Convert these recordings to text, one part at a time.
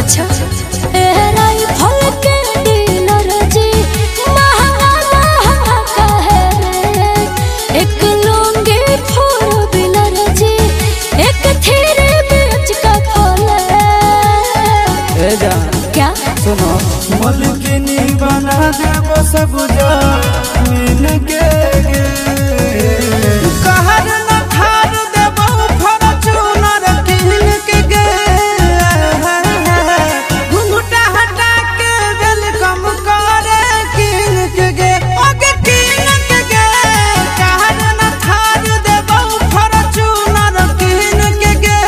अच्छा राइफल के डीलर जी महंगा महंगा कहे रे। एक लुंगी फोर व्हीलर जी एक थ्री बीच का खोले। क्या सुनो मलकिनी बना देबो सब जमीन के कहर न खार देबो फॉर्च्यूनर किन के गे। घुंघटा हटा के वेलकम करे किन के गे। ओके किन के गे कहर न खार देबो फॉर्च्यूनर किन के गे।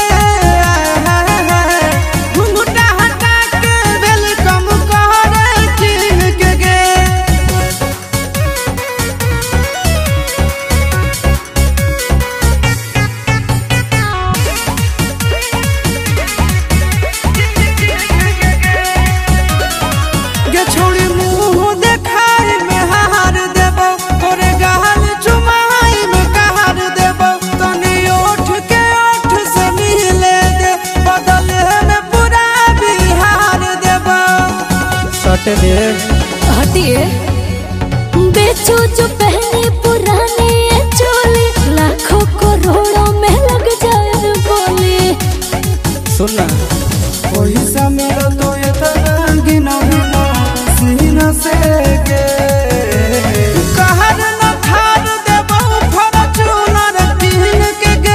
घुंघटा हटा के वेलकम करे किन के गे। गे छोड़ी मुँह देखाई में हार देबो तोरे गहल चुमाई में कहर देबो। तनी ओठ के ओठ से मिले दे बदले में पूरा बिहार देबो। सटे दे हटिए बेचो जो पहनी पुरानी ये चोली लाखों करोड़ों में लग जाए बोली। सुनना वही समय तो ये गिना गिना सीना से गे। कहर न खार देबो फॉर्च्यूनर किन के गे।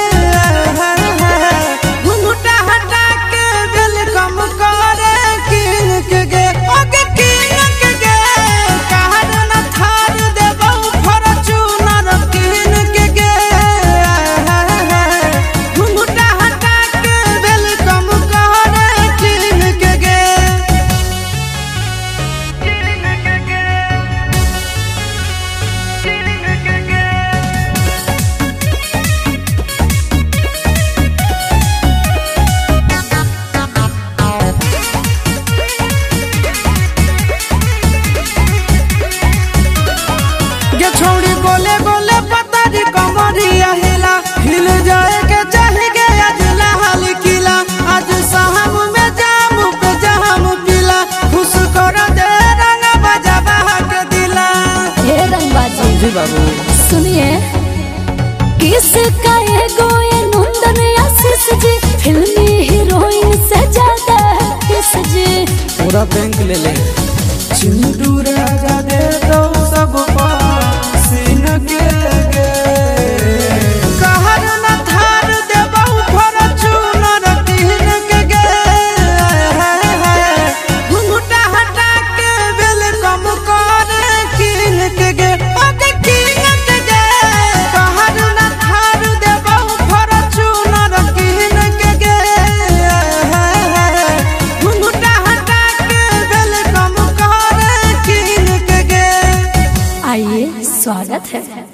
घुंघटा हटा के वेलकम करे किन के गे। ओके किन के गे कहर न खार देबो फॉर्च्यूनर किन के गे। घुंघटा हटा के वेलकम करे किन के गे। गे छोड़ी गोले गोले पतरी कमरिया हिला हिल जाए के चाहे गे आज लाल किला। आज शाम में जाम पे जाम पिला खुश कर दे रंग बजा के दिला। हे रंगबाजी जी बाबू सुनिए किसका एगो ये नंदन आशीष जी फिल्मी हीरोइन से ज्यादा है किस जी। पूरा बैंक ले ले चिंटू राजा दे दो सब सीन के गे। कहर न थार देबो फॉर्च्यूनर किन के गे। घुंघटा हटा के वेलकम करे किन के गे। ओके किन के गे कहर न थार देबो फॉर्च्यूनर किन के गे। घुंघटा हटा के वेलकम करे किन के गे। आइए स्वागत है।